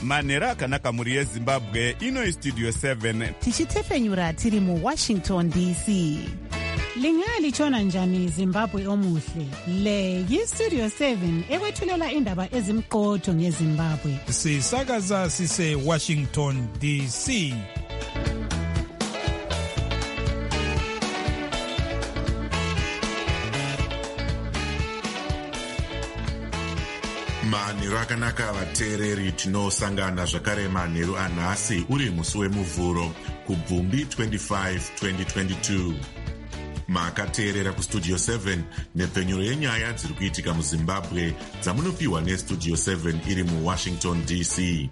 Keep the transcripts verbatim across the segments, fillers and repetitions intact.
manhero akanaka mhuri yezimbabwe. Ino istudio seven tichitefenyura tiri muwashington D C. Lingalitshona njani Zimbabwe omuhle? Le yistudio seven ekwethulela indaba ezimqotho ngeZimbabwe. Sisakaza sise Washington D C. manhero akanaka vateereri, tinosangana zvakare manhero anhasi uri musi wemuvhuro kubvumbi twenty-five twenty twenty-two. makateerera kustudio seven nepfenyuro yenyaya dziri kuitika muzimbabwe dzamunopiwa nestudio seven iri muwashington D C.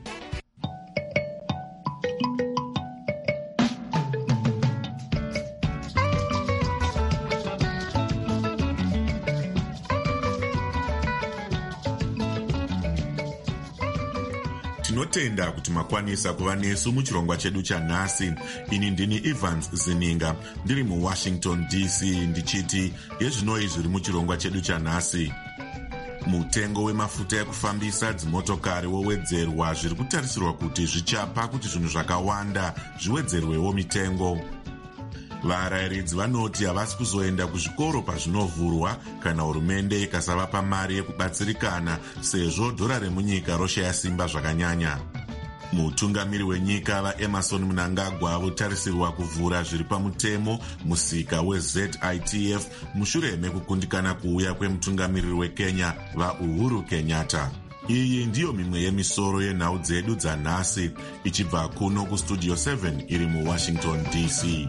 tinotenda kuti makwanisa kuva nesu muchirongwa chedu chanhasi. Ini ndini Evans Zininga ndiri muwashington D C ndichiti yezvinoi zviri muchirongwa chedu chanhasi. Mutengo wemafuta ekufambisa dzimotokari wowedzerwa, zviri kutarisirwa kuti zvichapa kuti zvinhu zvakawanda zviwedzerwewo mitengo. Varayiridzi vanoti havasi kuzoenda kuzvikoro pazvinovhurwa kana hurumende ikasavapa mari yekubatsirikana sezvo dhora remunyika roshaya simba zvakanyanya. Mutungamiri wenyika vaEmerson Mnangagwa votarisirwa kuvhura zviri pamutemo musika weZ I T F mushure mekukundikana kuuya kwemutungamiriri weKenya vaUhuru Kenyatta. Iyi ndiyo mimwe yemisoro yenhau dzedu dzanhasi ichibva kuno kustudio seven iri muwashington D C.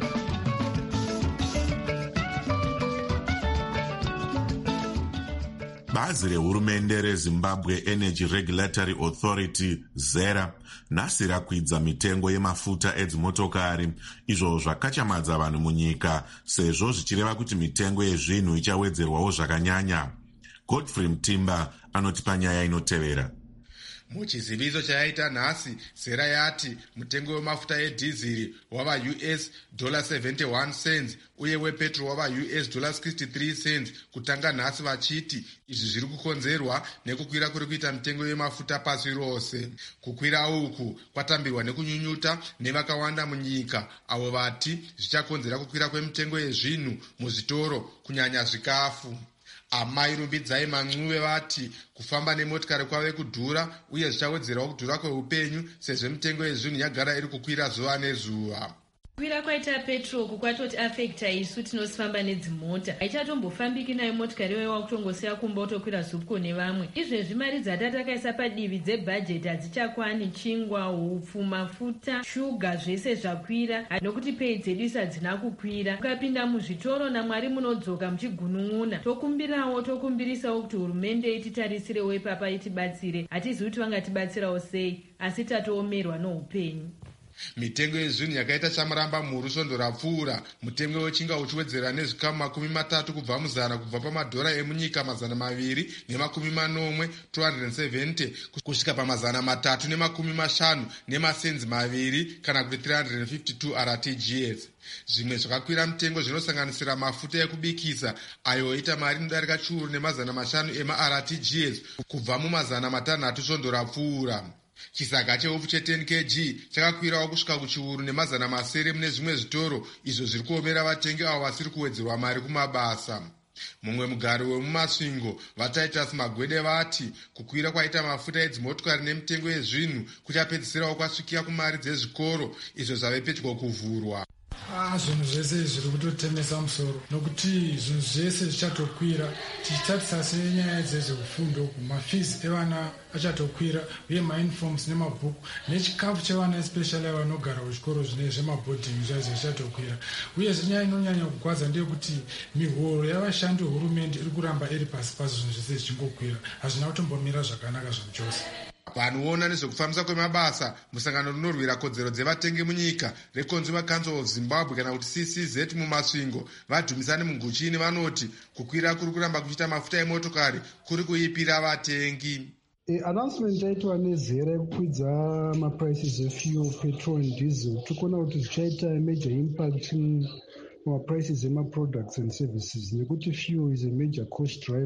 Bazi rehurumende reZimbabwe Energy Regulatory Authority ZERA nhasi rakwidza mitengo yemafuta edzimotokari, izvo zvakachamadza vanhu munyika sezvo zvichireva kuti mitengo yezvinhu ichawedzerwawo zvakanyanya. Godfrey Mtimba anotipa nyaya inotevera. Muchiziviso chayaita nhasi, ZERA yati mutengo wemafuta edhiziri wava U S dollar seventy-one cents uye wepetrol wava U S dollar sixty-three cents kutanga nhasi, vachiti izvi zviri kukonzerwa nekukwira kuri kuita mitengo yemafuta pasi rose. Kukwira uku kwatambirwa nekunyunyuta nevakawanda munyika avo vati zvichakonzera kukwira kwemitengo yezvinhu muzvitoro kunyanya zvikafu. Amai Rumbidzai Mancuve vati kufamba nemotikari kwave kudhura uye zvichawedzerawo kudhura kweupenyu sezvo mitengo yezvinhu yagara iri kukwira zuva nezuva. Kukwira kwaita petrol kukwatoti afekta isu tinosifamba nedzimota. Haichatombofambiki nayo motikari iwe wakutongosiya kumba utokwira zupco nevamwe. Izvezvi mari dzatatakaisa padivi dzebhajeti hadzichakwani. Chingwa, hupfu, mafuta, shuga zvese zvakwira nokuti pei dzedu hadzina kukwira. Ukapinda muzvitoro naMwari munodzoka muchigunun'una. Tokumbirawo tokumbirisawo kuti hurumende ititaritsirewo ipapa itibatsire. Hatizivi kuti vangatibatsirawo sei, asi tatoomerwa noupenyu. Mitengo yezvinhu yakaita chamuramba mhuru svondo rapfuura. Mutengo wechinga uchiwedzera nezvikamu makumi matatu kubva muzana kubva pamadhora emunyika mazana maviri nemakumi manomwe two hundred seventy kusvika pamazana matatu nemakumi mashanu nemasenzi maviri kana kuti three hundred fifty-two R T G S. Zvimwe zvakakwira mutengo zvinosanganisira mafuta ekubikisa ayo oita mari inodarika chiuru nemazana mashanu ema-R T G S kubva mumazana matanhatu svondo rapfuura. Chisaga cheupfu che10 kilogiramu chakakwirawo kusvika kuchiuru nemazana masere mune zvimwe zvitoro, izvo zviri kuomera vatengi avo vasiri kuwedzerwa mari kumabasa. Mumwe mugari wemumasvingo vaTitus Magwede vati kukwira kwaita mafuta edzimotokari nemitengo yezvinhu kuchapedzisirawo kwasvikira kumari dzezvikoro, izvo zvave pedyo kuvhurwa. Ah, zvinhu zvese zviri kutotemesa musoro nokuti zvinhu zvese zvichatokwira. Tichitarisa senyaya dzezvefundo, mafizi evana achatokwira uye mauniforms nemabhuku nechikafu chevana especially vanogara kuchikoro zvine zvemabhodhingi zvaizvo zvichatokwira. Uye zvinyaya inonyanya kugwadza ndeyekuti mihoro yavashandi vehurumende iri kuramba iri pasi pasi, zvinhu zvese zvichingokwira. Hazvina kutombomira zvakanaka zvinhu chose. Vanoona nezvekufambisa kwemabasa musangano rinorwira kodzero dzevatengi munyika reConsumer Council of Zimbabwe kana kuti C C Z mumasvingo vadhumisani munguchini vanoti kukwira kuri kuramba kuchiita mafuta emotokari kuri kuipira vatengi. Announcement yaitwa neZERA yekukwidza maprices efuel, petrol and diesel tikuona kuti zvichaita major impact maprices ema products and services nekuti fuel is a major cost driver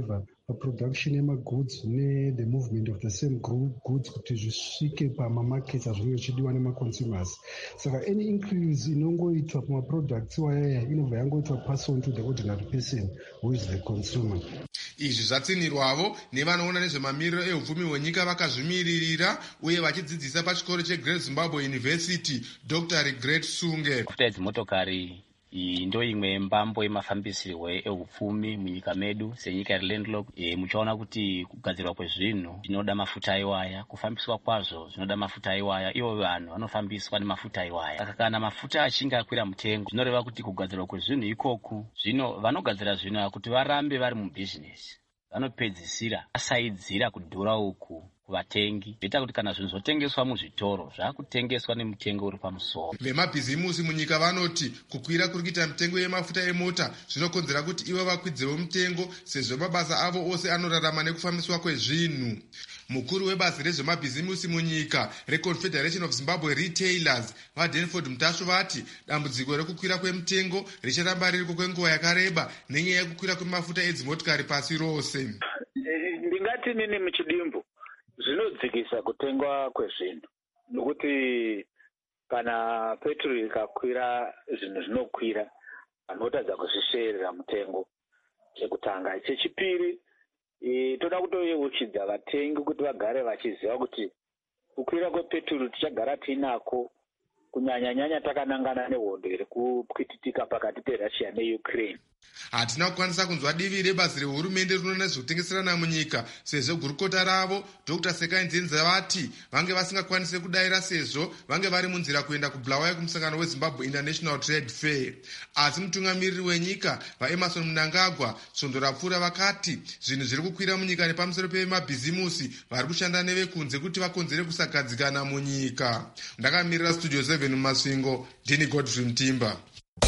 paproduction yemagoods ne-the movement of the same goods kuti zvisvike pamamarkets azvinenge zvichidiwa nemaconsumers. Saka any increase inongoitwa pamaproducts wayaya inobva yangoitwa pass on to the ordinary person who is the consumer. Izvi zvatsinirwavo nevanoona nezvemamiriro ehupfumi hwenyika vakazvimiririra uye vachidzidzisa pachikoro cheGreat Zimbabwe University Doctor Regret Sunge. Mafuta edzimotokari iyi ndo imwe mbambo yemafambisirwe ehupfumi munyika medu senyika iri landlocked. E, muchaona kuti kugadzirwa kwezvinhu zvinoda mafuta aiwaya, kufambiswa kwazvo zvinoda mafuta aiwaya, ivo vanhu vanofambiswa nemafuta aiwaya. Saka kana mafuta achinge akwira mutengo, zvinoreva kuti kugadzirwa kwezvinhu ikoku, zvino vanogadzira zvinhu kuti varambe vari mubhizinesi vanopedzisira asaidzira kudhura uku kuvatengi, zvoita kuti kana zvinhu zvotengeswa muzvitoro zvakutengeswa nemutengo uri pamusoro. Vemabhizimusi munyika vanoti kukwira kuri kuita mitengo yemafuta emota zvinokonzera kuti ivo vakwidzewo mutengo sezvo mabasa avo ose anorarama nekufambiswa kwezvinhu. Mukuru webazi rezvemabhizimusi munyika reConfederation of Zimbabwe Retailers vaDenford Mutasho vati dambudziko rekukwira kwemitengo richaramba ririko kwenguva yakareba nenyaya yekukwira kwemafuta edzimotokari pasi rose. Ndingati nini muchidimbu zvinodzikisa kutengwa kwezvinhu nokuti kana petrol ikakwira zvinhu zvinokwira vanhu votadza kuzvisheerera mutengo chekutanga. Chechipiri e, toda kutoyeuchidza vatengi kuti vagare vachiziva kuti kukwira kwepetrol tichagara tinako kunyanya-nyanya takanangana nehondo iri kupwititika pakati peRussia neUkraine. Hatina kukwanisa kunzwa divi rebazi rehurumende rinoona nezvekutengeserana munyika sezvo gurukota ravo Doctor Sekai Nzenza vati vange vasingakwanise kudayira sezvo vange vari munzira kuenda kuBulawayo kumusangano weZimbabwe International Trade Fair. Asi mutungamiriri wenyika vaEmerson Mnangagwa svondo rapfuura vakati zvinhu zviri kukwira munyika nepamusoro pemabhizimusi vari kushanda nevekunze kuti vakonzere kusagadzikana munyika. Ndakamirira Studio seven mumasvingo, Dini Godfrey Mtimba.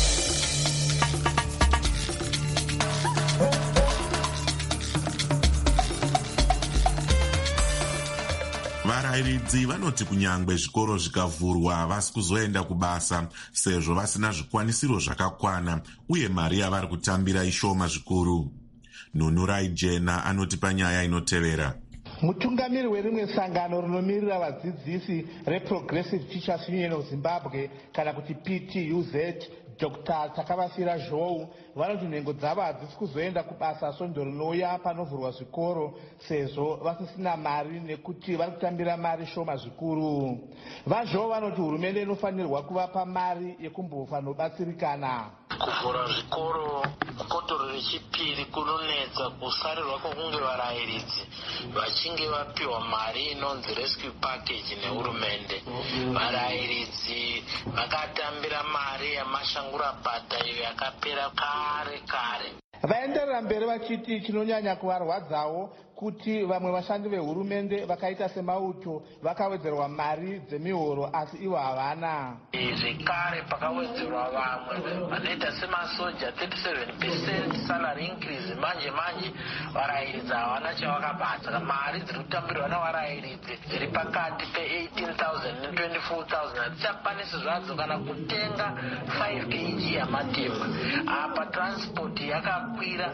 Varairidzi vanoti kunyangwe zvikoro zvikavhurwa havasi kuzoenda kubasa sezvo vasina zvikwanisiro zvakakwana uye mari yavari kutambira ishoma zvikuru. Nunurai Jena anoti panyaya inotevera. Mutungamiri werimwe sangano rinomirira vadzidzisi reProgressive Teachers Union of Zimbabwe kana kuti P T U Z Doctor Takavasira Zhou vanoti nhengo dzavo hadzisi kuzoenda kubasa svondo rinouya panovhurwa zvikoro sezvo vasisina mari nekuti vari kutambira mari shoma zvikuru. VaZhou vanoti hurumende inofanirwa kuvapa mari yekumbofanobatsirikana. Kuvhura zvikoro kotoro rechipiri kunonetsa kusarirwa kwokunge varayiridzi vachinge vapiwa mari inonzi rescue package nehurumende. Varayiridzi vakatambira mari yamashangura bhadha iyo yakapera kare kare. Vaenderera mberi vachiti chinonyanya kuvarwadzawo kuti vamwe vashandi vehurumende vakaita semauto vakawedzerwa mari dzemihoro asi ivo havana. Zvekare pakawedzerwa vamwe vanoita semasoja thirty-seven percent salary increase. Manje manje varayiridzi havana chavakabata. Mari dziri kutambirwa navarayiridzi dziri pakati pe-eighteen thousand ne-twenty-four thousand. Hadzishakwanisi zvadzo kana kutenga five kilograms yamatemba. Apa transport yakakwira.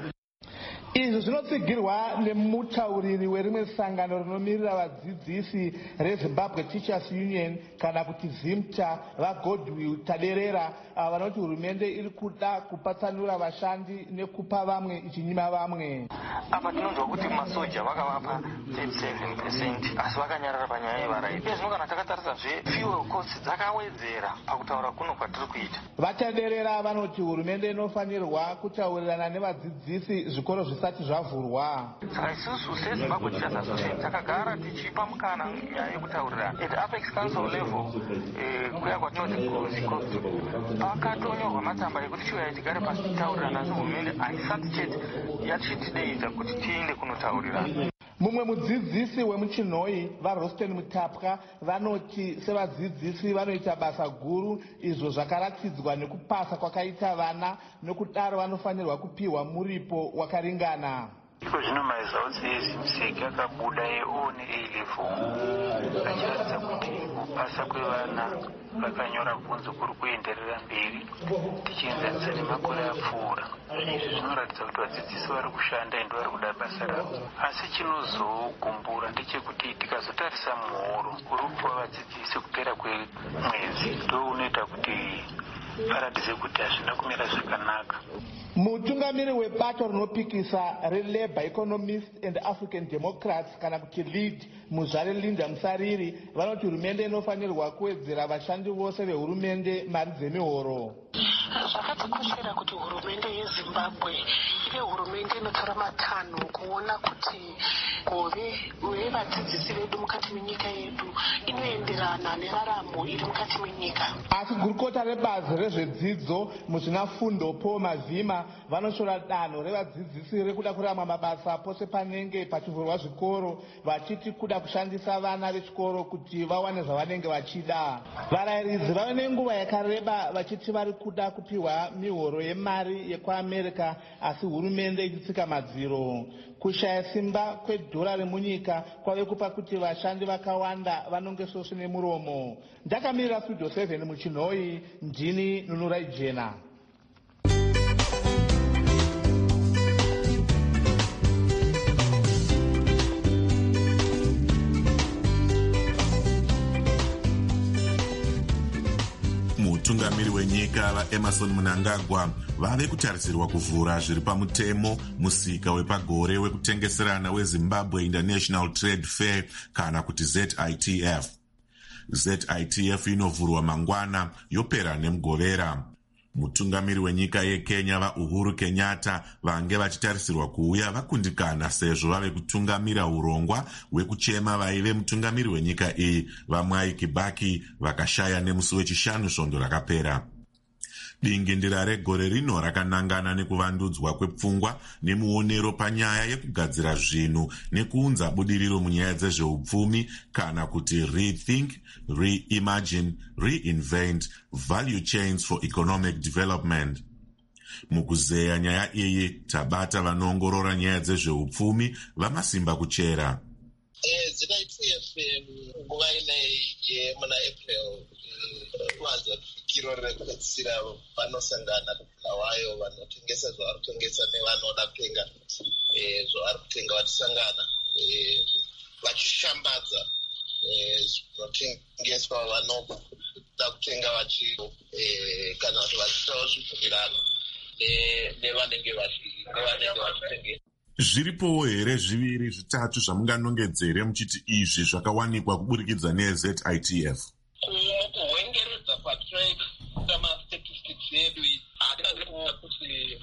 Izvi zvinotsigirwa nemutauriri werimwe sangano rinomirira vadzidzisi reZimbabwe Teachers Union kana kuti ZIMTA vaGodwill Taderera vanoti hurumende iri kuda kupatsanura vashandi nekupa vamwe ichinyima vamwe. Apa tinonzwa kuti masoja vakavapa thirty-seven percent asi vakanyarara panyaya yevarayiridzi. Izvo kana takatarisa zve-fuel costs dzakawedzera pakutaura kuno kwatiri kuita. Vataderera vanoti hurumende inofanirwa kutaurirana nevadzidzisi zvikoro zvisati zvavhurwa. Saka isusu seZimbabwe Teachers Association takagara tichipa mukana nyaya yekutaurirana. At Apex Council level kuya kwatinoti Gozi Coast pakatonyorwa matsamba ekuti chiuya tigare pasi titaurirana asi hurumende haisati chete yachitideidza kuti tiende kunotaurirana. Mumwe mudzidzisi wemuchinhoi vaRosten Mutapwa vanoti sevadzidzisi vanoita basa guru izvo zvakaratidzwa nekupasa kwakaita vana nokudaro vanofanirwa kupiwa muripo wakaringana. iko zvino maresults ezimuseki akabuda eO neA level achiratidza kuti kupasa kwevana vakanyora bvunzo kuri kuenderera mberi tichienzanisa nemakore apfuura. Izvi zvinoratidza kuti vadzidzisi vari kushanda ende vari kuda basa ravo. Asi chinozogumbura ndechekuti tikazotarisa muhoro uri kupiwa vadzidzisi kupera kwemwedzi ndo unoita kuti paratidze kuti hazvina kumira zvakanaka. Mutungamiri webato rinopikisa reLabour Economists and African Democrats kana kuti lead Muzvare Linda Musariri vanoti hurumende inofanirwa kuwedzera vashandi vose vehurumende mari dzemihoro. Zvakatikoshera kuti hurumende yeZimbabwe ive hurumende inotora matanho kuona kuti gove vevadzidzisi vedu mukati menyika yedu inoenderana neraramo iri mukati menyika. Asi gurukota rebazi rezvedzidzo muzvinafundo Paul Mazima vanoshora danho revadzidzisi rekuda kurama mabasa pose panenge pachivhurwa zvikoro vachiti kuda kushandisa vana vechikoro kuti vawane zvavanenge vachida. Varayiridzi vave nenguva yakareba vachiti vari kuda kupiwa mihoro yemari yekuAmerica asi hurumende ichitsika madziro. Kushaya simba kwedhora remunyika kwave kupa kuti vashandi vakawanda vanonge soso nemuromo. Ndakamirira Studio seven muchinhoi, ndini Nunurai Jena. Mutungamiri wenyika vaEmerson Mnangagwa vave kutarisirwa kuvhura zviri pamutemo musika wepagore wekutengeserana weZimbabwe International Trade Fair kana kuti Z I T F. Z I T F inovhurwa mangwana yopera nemugovera. Mutungamiri wenyika yeKenya vaUhuru Kenyatta vange vachitarisirwa kuuya vakundikana sezvo vave kutungamira urongwa hwekuchema vaive mutungamiri wenyika iyi vaMwai Kibaki vakashaya nemusi wechishanu svondo rakapera. Dingindira regore rino rakanangana nekuvandudzwa kwepfungwa nemuonero panyaya yekugadzira zvinhu nekuunza budiriro munyaya dzezveupfumi kana kuti rethink, reimagine, reinvent value chains for economic development. Mukuzeya nyaya iyi tabata vanoongorora nyaya dzezveupfumi vamasimba kuchera. Z I T F nguva inei yemuna April kuwanza fikiro rekupedzisira vanosangana nawayo vanotengesa zvavari kutengesa nevanoda kutenga zvavari kutenga vachisangana vachishambadza zvinotengeswa vanoda kutenga vachi kana kuti vachiitawo zvibvumirano nevanenge vachitengesa. Zviripowo here zviviri zvitatu zvamunganongedzere muchiti izvi zvakawanikwa kuburikidza neZ I T F? Kuhwengeredza patrade kwamastatistics edu hatinazve kuona kuti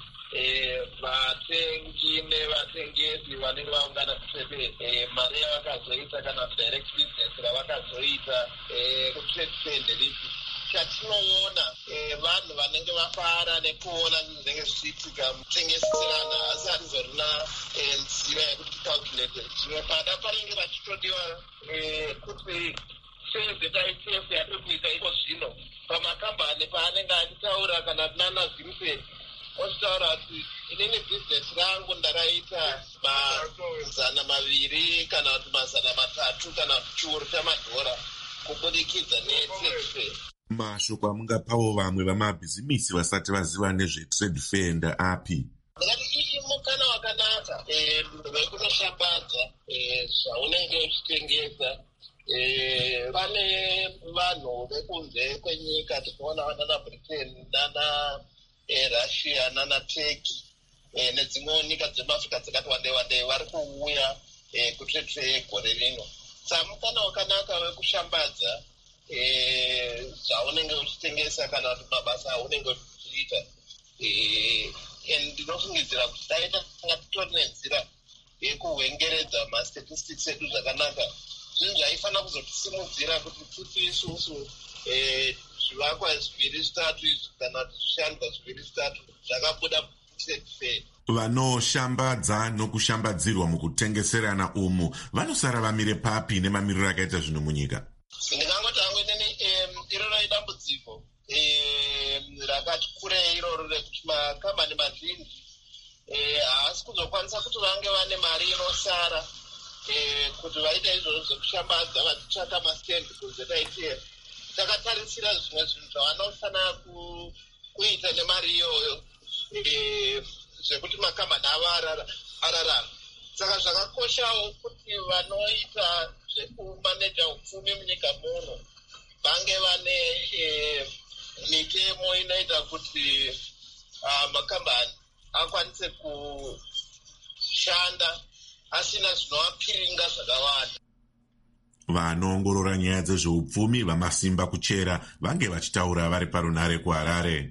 vatengi nevatengesi vanenge vaungana kutrade mari yavakazoita kana direct business ravakazoita kutrade fair nderipi. Chatinoona vanhu vanenge vafara nekuona zvinenge zvichiitika mutengeserana asi hatizorina nzira yekuti calculate. Zvimwe pada panenge pachitodiwa kuti sei Z I T F yari kuita iko zvino pamakambani paanenge achitaura kana nana Zimse ochitaura kuti inini bhizinesi rangu ndaraita mazana maviri kana kuti mazana matatu kana kuti chiuru chamadhora kubudikidza netrade fair. Mashoko amungapawo vamwe vamabhizimisi vasati vaziva nezvetrade fair ndaapi? Ndakati iyi mukana wakanaka wekunoshambadza zvaunenge uchitengesa. Pane vanhu vekunze kwenyika tinoona nana Britain nana Russia nana Turkey nedzimwewo nyika dzemafrika dzakati wandei wandei vari kuuya kutrade fair gore rino. Saka mukana wakanaka wekushambadza zvaunenge uchitengesa kana kuti mabasa aunenge uchiita. Ndinofungidzira kuti dai tanga titori nenzira yekuhwengeredza mastatistics edu zvakanaka zvinhu zvaifanira kuzotisimudzira kuti titi isusu zvivakwa zviviri zvitatu izvi kana kuti zvishandwa zviviri zvitatu zvakabuda trade fair. Vanoshambadza nokushambadzirwa mukutengeserana umu vanosara vamire papi nemamiriro akaita zvinhu munyika? Ndingangoti hangu inini iroro idambudziko rakati kurei iroro rekuti makambani mazhinji haasi kuzokwanisa kuti vange vane mari inosara kuti vaita izvozvo zvekushambadza vachitsvaka mastendi kunze taitiye takatarisira zvimwe zvinhu zvavanofanira kuita nemari iyoyo zvekuti makambani avo ararama. Saka zvakakoshawo kuti vanoita zvekumaneja upfumi munyika muno vange vane mitemo inoita kuti makambani akwanise kushanda asina zvinovapiringa zvakawanda. Vanoongorora nyaya dzezveupfumi vamasimba kuchera vange vachitaura vari parunare kuHarare.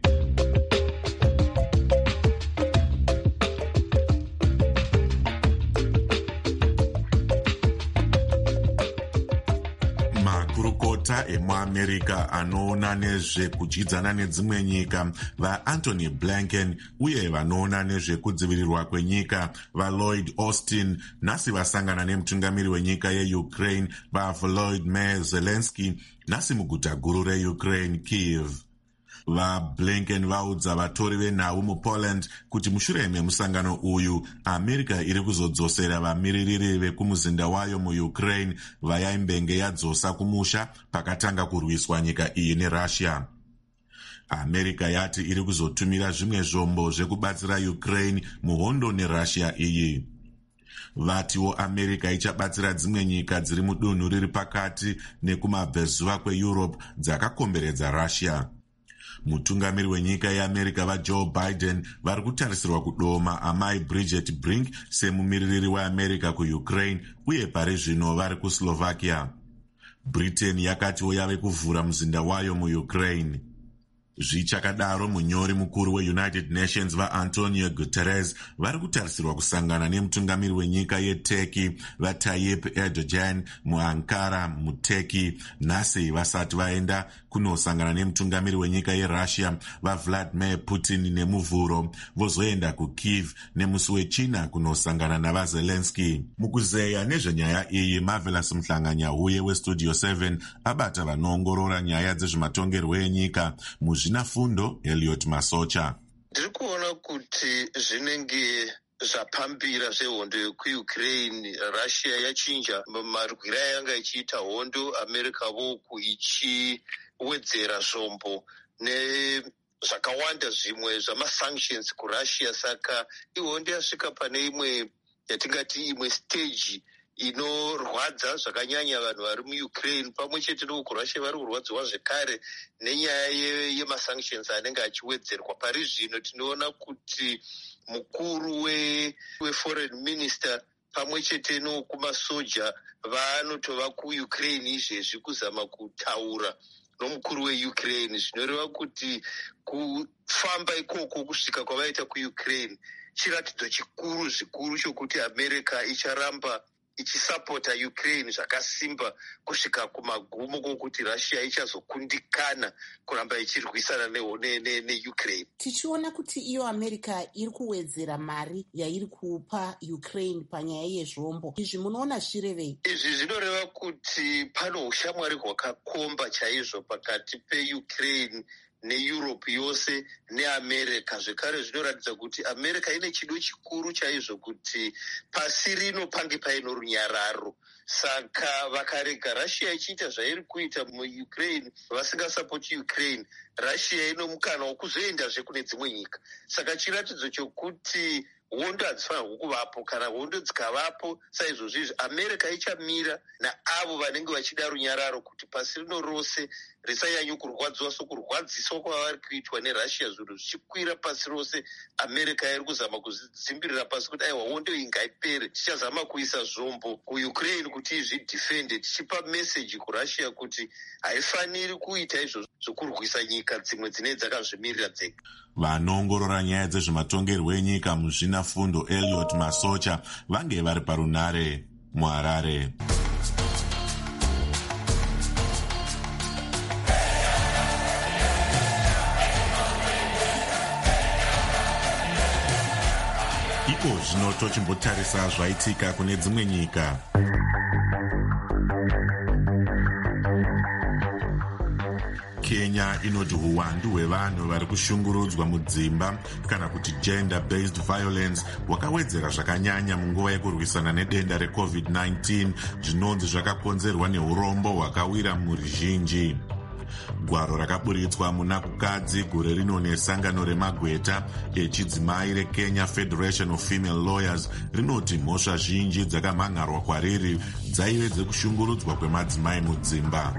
Makurukota emuAmerica anoona nezvekudyidzana nedzimwe nyika vaAntony Blinken uye vanoona nezvekudzivirirwa kwenyika vaLloyd Austin nhasi vasangana nemutungamiri wenyika yeUkraine vaVolodymyr Zelensky nhasi muguta guru reUkraine Kyiv. VaBlinken vaudza vatori venhau muPoland kuti mushure memusangano uyu America iri kuzodzosera vamiririri vekumuzinda wayo muUkraine vayaimbenge yadzosa kumusha pakatanga kurwiswa nyika iyi neRussia. America yati iri kuzotumira zvimwe zvombo zvekubatsira Ukraine muhondo neRussia iyi. Vatiwo America ichabatsira dzimwe nyika dziri mudunhu riri pakati nekumabvezuva kweEurope dzakakomberedza Russia. Mutungamiri wenyika yeAmerica vaJoe Biden vari kutarisirwa kudoma amai Bridget Brink semumiririri weAmerica kuUkraine uye pari zvino vari kuSlovakia. Britain yakatiwo yave kuvhura muzinda wayo muUkraine. Zvichakadaro munyori mukuru weUnited Nations vaAntonio Guterres vari kutarisirwa kusangana nemutungamiri wenyika yeTurkey vaTayyip Erdogan muAnkara muTurkey nhasi vasati vaenda kunosangana nemutungamiri wenyika yeRussia vaVladimir Putin nemuvhuro vozoenda kuKyiv nemusi wechina kunosangana navaZelensky. Mukuzeya nezvenyaya iyi Marvelous Mhlanganya-huye weStudio seven abata vanoongorora nyaya dzezvematongerwo enyika muzvina fundo Elliot Masocha. Ndiri kuona kuti zvinenge zvapambira zvehondo yekuUkraine Russia yachinja marwiro yanga ichiita hondo, America voku ichiwedzera zvombo nezvakawanda zvimwe zvamasanctions kuRussia. Saka ihondo yasvika pane imwe yatingati imwe stage inorwadza zvakanyanya vanhu vari muUkraine pamwe chete nokuRussia vari kurwadziwa zvekare nenyaya yemasanctions anenge achiwedzerwa. Pari zvino tinoona kuti mukuru weforeign minister pamwe chete nokumasoja vanotova kuUkraine izvezvi kuzama kutaura nomukuru weUkraine, zvinoreva kuti kufamba ikoko kusvika kwavaita kuUkraine chiratidzo chikuru zvikuru chokuti America icharamba ichisapota Ukraine zvakasimba kusvika kumagumo kokuti Russia ichazokundikana kuramba ichirwisana neUkraine. Tichiona kuti iyo America iri kuwedzera mari yairi kupa Ukraine panyaya yezvombo. Izvi munoona zvirevei? Izvi zvinoreva kuti pano ushamwari hwakakomba chaizvo pakati peUkraine neEurope yose neAmerica. Zvekare zvinoratidza kuti America ine chido chikuru chaizvo kuti pasi rino pange paino runyararo. Saka vakarega Russia ichiita zvairi kuita muUkraine vasingasapoti Ukraine, Russia ino mukana wekuzoendazve kune dzimwe nyika. Saka chiratidzo chokuti hondo hadzifanirwi kuvapo. Kana hondo dzikavapo saizvozvizvi America ichamira naavo vanenge vachida runyararo kuti pasi rino rose risanyanyo kurwadziwa sokurwadziswa kwavari kuitwa neRussia zvinhu zvichikwira pasi rose. America iri kuzama kudzimbirira pasi kuti aiwa hondo iyi ngaipere, tichazama kuisa zvombo kuUkraine kuti izvidhifende, tichipa meseji kuRussia kuti haifaniri kuita izvo zvokurwisa nyika dzimwe dzine dzakazvimirira dzega. Vanoongorora nyaya dzezvematongerwo enyika muzvina fundo Elliot Masocha vange vari parunare muHarare. Iko zvino tochimbotarisa zvaitika kune dzimwe nyika. Kenya inoti uwandu hwevanhu vari kushungurudzwa mudzimba kana kuti gender based violence hwakawedzera zvakanyanya munguva yekurwisana nedenda recovid nineteen zvinonzi zvakakonzerwa neurombo hwakawira mhuri zhinji. Gwaro rakaburitswa muna kukadzi gore rino nesangano remagweta echidzimai reKenya Federation of Female Lawyers rinoti mhosva zhinji dzakamhangarwa kwariri dzaive dzekushungurudzwa kwemadzimai mudzimba.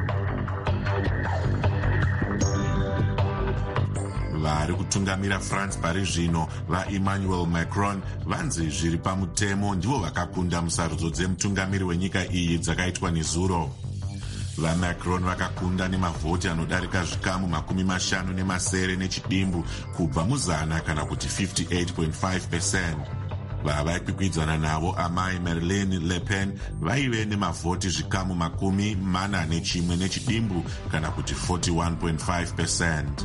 Vari kutungamira France pari zvino vaEmmanuel Macron vanzi zviri pamutemo ndivo vakakunda musarudzo dzemutungamiri wenyika iyi dzakaitwa nezuro. VaMacron vakakunda nemavhoti anodarika zvikamu makumi mashanu nemasere nechidimbu kubva muzana kana kuti fifty-eight point five percent. Vavaikwikwidzana navo amai Marine Le Pen vaive nemavhoti zvikamu makumi mana nechimwe nechidimbu kana kuti forty-one point five percent.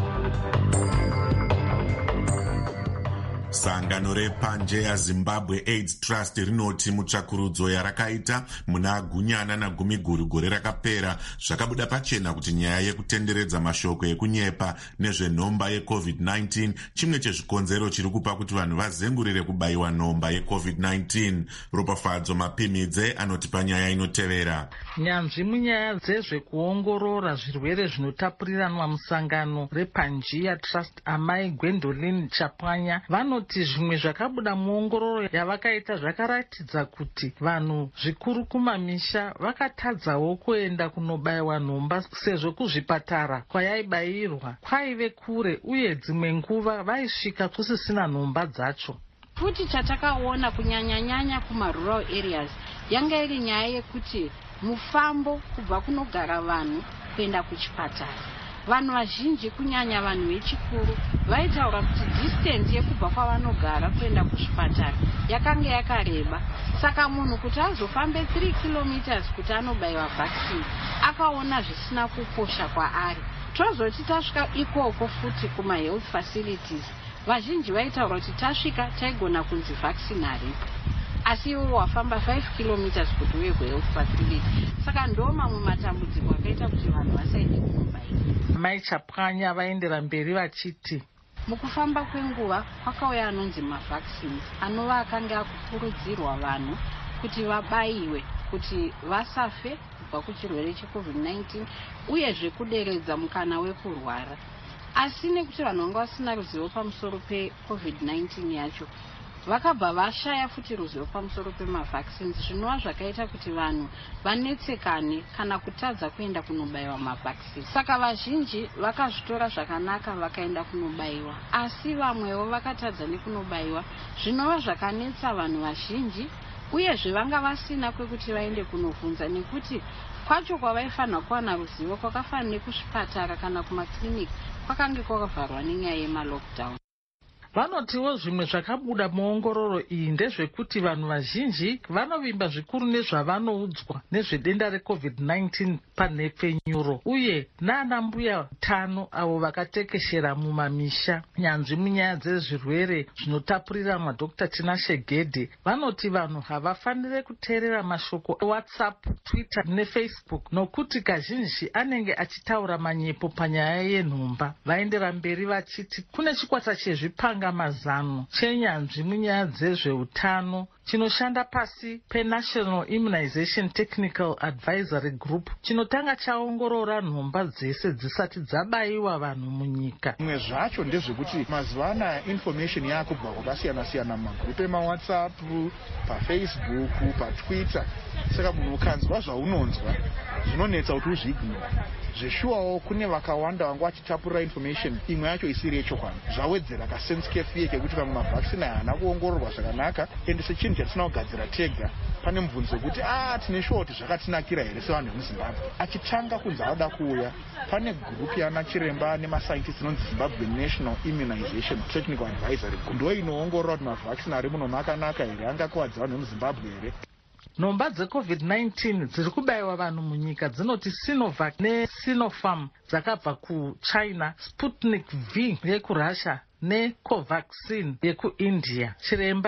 Sangano rePangea Zimbabwe AIDS Trust rinoti mutsvakurudzo yarakaita muna gunyana na gumiguru gore rakapera zvakabuda pachena kuti nyaya yekutenderedza mashoko ekunyepa nezvenhomba yecovid nineteen chimwe chezvikonzero chiri kupa kuti vanhu vazengurire kubayiwa nhomba yecovid nineteen. Ropafadzo Mapimidze anoti panyaya inotevera. Nyanzvi munyaya dzezvekuongorora zvirwere zvinotapuriranwa musangano rePangea Trust amai Gwendolyn Chapwanya vanoti zvimwe zvakabuda muongororo yavakaita zvakaratidza kuti vanhu zvikuru kumamisha vakatadzawo kuenda kunobayiwa nhomba sezvo kuzvipatara kwayaibayirwa kwaive kure uye dzimwe nguva vaisvika kusisina nhomba dzacho. Futi chatakaona kunyanya-nyanya kumarural areas yanga iri nyaya yekuti mufambo kubva kunogara vanhu kuenda kuchipatara. Vanhu vazhinji kunyanya vanhu vechikuru vaitaura kuti distance yekubva kwavanogara kuenda kuchipatara yakanga yakareba. Saka munhu kuti azofambe three kilometers kuti anobayiwa vaccine akaona zvisina kukosha kwaari. Tozoti tasvika ikoko futi kuma health facilities vazhinji vaitaura kuti tasvika taigona kunzi vaccine haripo. Asi iwe wafamba five kilometers kuti uye kuhealth facility. Saka ndo mamwe matambudziko akaita kuti vanhu vasaende kunobayiwa. Mai Chapwanya vaendera mberi vachiti mukufamba kwenguva kwakauya anonzi mavaccines anova akanga akukurudzirwa vanhu kuti vabayiwe kuti vasafe kubva kuchirwere checovid nineteen uyezve kuderedza mukana wekurwara. Asi nekuti vanhu vanga vasina ruzivo pamusoro pecovid nineteen yacho vakabva vashaya futi ruzivo pamusoro pemavaccines zvinova zvakaita kuti vanhu vanetsekane kana kutadza kuenda kunobayiwa mavaccines. Saka vazhinji vakazvitora zvakanaka vakaenda kunobayiwa, asi vamwewo vakatadza nekunobayiwa zvinova zvakanetsa vanhu vazhinji uyezve vanga vasina kwekuti vaende kunobvunza nekuti kwacho kwavaifanira kuwana ruzivo kwakafanira nekuzvipatara kana kumakliniki kwakange kwakavharwa nenyaya yemalockdown. Vanotiwo zvimwe zvakabuda muongororo iyi ndezvekuti vanhu vazhinji vanovimba zvikuru nezvavanoudzwa nezvedenda recovid nineteen panhepfenyuro uye nana mbuya utano avo vakatekeshera mumamisha. Nyanzvi munyaya dzezvirwere zvinotapuriranwa Doctor Tinashe Gedde vanoti vanhu havafanire kuteerera mashoko eWhatsApp, Twitter neFacebook nokuti kazhinji anenge achitaura manyepo panyaya yenhomba. Vaendera mberi vachiti kune chikwata chezvipanga mazano chenyanzvi munyaya dzezveutano chinoshanda pasi peNational Immunization Technical Advisory Group chinotanga chaongorora nhomba dzese dzisati dzabayiwa vanhu munyika. Zvimwe zvacho ndezvekuti mazuva anaya information yakubva kwakasiyana-siyana mumagrupu emaWhatsApp, paFacebook, paTwitter. Saka munhu ukanzwa zvaunonzwa zvinonetsa kuti uzviignore. Zveshuwawo kune vakawanda vanga vachitapurira information imwe yacho isiri yechokwadi. Zvawedzera kasense kefiye kekuti vamwe mavaccine haana kuongororwa zvakanaka ende sechinhu chatisina kugadzira tega. Pane mubvunzo wekuti ah tine shuwa kuti zvakatinakira here sevanhu vemuZimbabwe. Achitanga kunzi avada kuuya pane gurupu yana chiremba nemascientists inonzi Zimbabwe National Immunization Technical Advisory Group ndo inoongorora kuti mavaccine ari muno akanaka here, angakuwadza vanhu vemuZimbabwe here. Nhomba dzecovid nineteen dziri kubayiwa vanhu munyika dzinoti Sinovac neSinopharm dzakabva kuChina, Sputnik V yekuRussia neCovaxin yekuIndia. Chiremba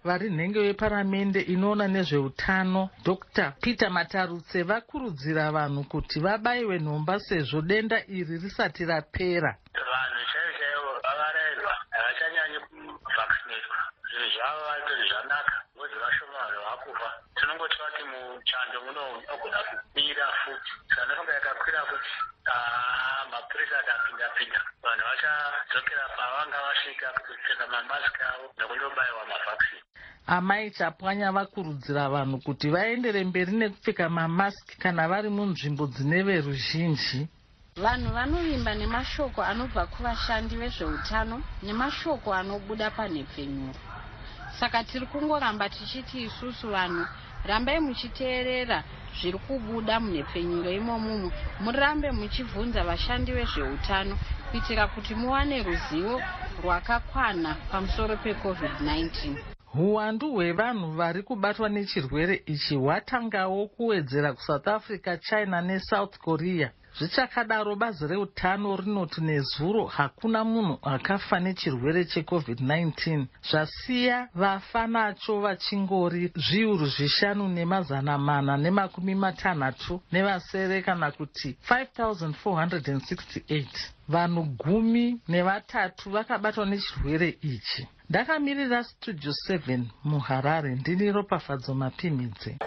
vari nhengo yeparamende inoona nezveutano Dr Peter Matarutse vakurudzira vanhu kuti vabayiwe nhomba sezvo denda iri risati rapera. Vanhu chaivo chaivo vavarayirwa havachanyanyi kuvhakisinetwa. Zvinhu zvavo vatori zvanaka ngozi vashoma vanhu vakufa. Tinongoti vati muchando muno unogona kukwira futi. Saka ndofunga yakakwira kuti mapurisa akapinda-pinda. Vanhu vachadzokera pavanga vasvika kupfeka mamasiki avo nekundobayiwa mavhakisini. Amai Chapwanya vakurudzira vanhu kuti vaendere mberi nekupfeka mamasiki kana vari munzvimbo dzine veruzhinji. Vanhu vanovimba nemashoko anobva kuvashandi vezveutano nemashoko anobuda panhepfenyuro. Saka tiri kungoramba tichiti isusu vanhu rambai muchiteerera zviri kubuda munhepfenyuro imomo, murambe muchibvunza vashandi vezveutano kuitira kuti muwane ruzivo rwakakwana pamusoro pecovid nineteen. Huwandu hwevanhu vari kubatwa nechirwere ichi hwatangawo kuwedzera kuSouth Africa, China neSouth Korea. Zvichakadaro bazi reutano rinoti nezuro hakuna munhu akafa nechirwere checovid nineteen, zvasiya vafa nacho vachingori zviuru zvishanu nemazana mana nemakumi matanhatu nevasere kana kuti five thousand four hundred sixty-eight. Vanhu gumi nevatatu vakabatwa nechirwere ichi. Ndakamirira Studio seven muHarare, ndini Ropafadzo Mapimidze.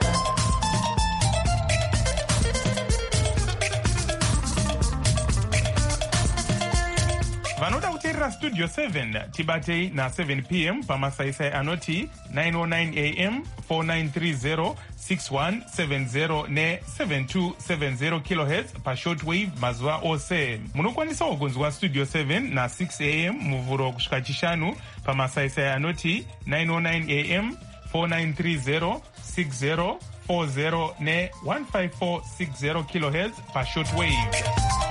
vanoda kuteerera Studio seven tibatei na seven p m pamasaisai anoti nine oh nine a m four nine three zero six one seven zero ne seven two seven zero kilohertz pashortwave mazuva ose. Munokwanisawo kunzwa Studio seven na six a m muvhuro kusvika chishanu pamasaisai anoti nine oh nine a m four nine three zero six zero four zero ne one five four six zero kilohertz pashortwave.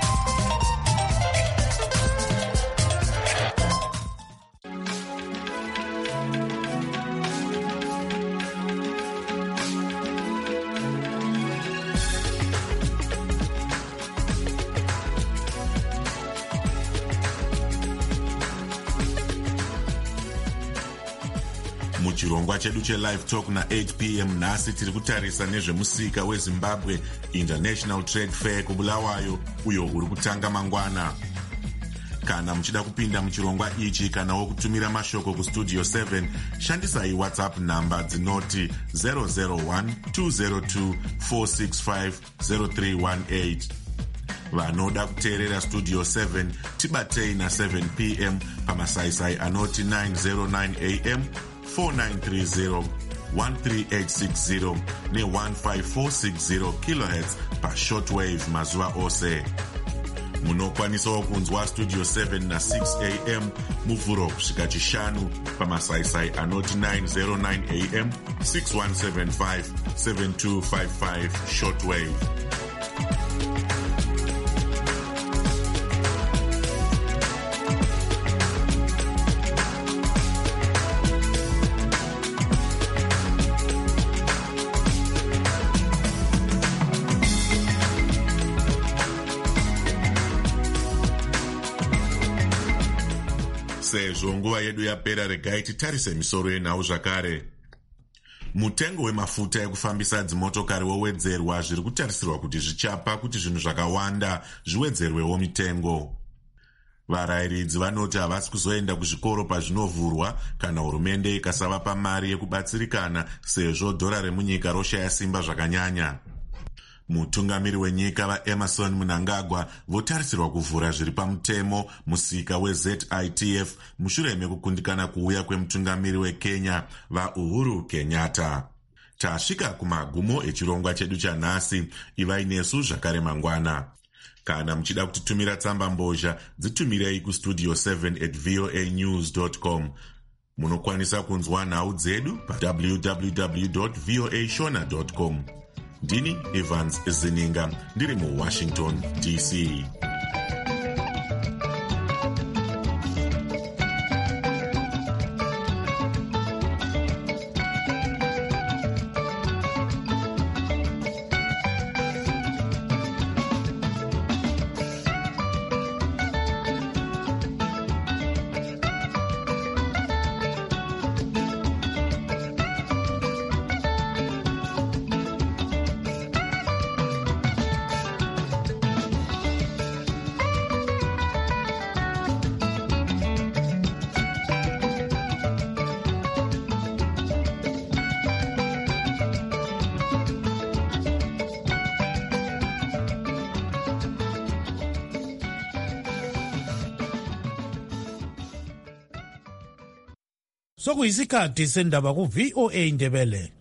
muchirongwa chedu chelive talk na eight p m nhasi tiri kutarisa nezvemusika wezimbabwe International Trade Fair kubulawayo uyo uri kutanga mangwana. Kana muchida kupinda muchirongwa ichi kana wokutumira mashoko kustudio seven, shandisai WhatsApp namba dzinoti zero zero one two zero two four six five zero three one eight. Vanoda kuteerera Studio seven tibatei na seven p m pamasaisai anoti nine oh nine a m four nine three zero one three eight six zero ne one five four six zero kilohertz pa shortwave mazuva ose. Munokwanisawo kunzwa Studio seven na six a m muvhuro kusvika chishanu pamasaisai anoti nine oh nine a m six one seven five seven two five five shortwave. Sezvo nguva yedu yapera, regai titarise misoro yenhau zvakare. Mutengo wemafuta ekufambisa dzimotokari wowedzerwa, zviri kutarisirwa kuti zvichapa kuti zvinhu zvakawanda zviwedzerwewo mitengo. Varayiridzi vanoti havasi kuzoenda kuzvikoro pazvinovhurwa kana hurumende ikasavapa mari yekubatsirikana sezvo dhora remunyika roshaya simba zvakanyanya. Mutungamiri wenyika vaEmerson Mnangagwa votarisirwa kuvhura zviri pamutemo musika weZ I T F mushure mekukundikana kuuya kwemutungamiri weKenya vaUhuru Kenyatta. Tasvika kumagumo echirongwa chedu chanhasi, ivai nesu zvakare mangwana. Kana muchida kutitumira tsamba mbozha, dzitumirei kustudio seven at voa news dot com. Munokwanisa kunzwa nhau dzedu pa w w w dot voa shona dot com. Ndini Evans Zininga, ndiri muWashington D C. sokuyisikhathi sendaba ku-V O A Ndebele.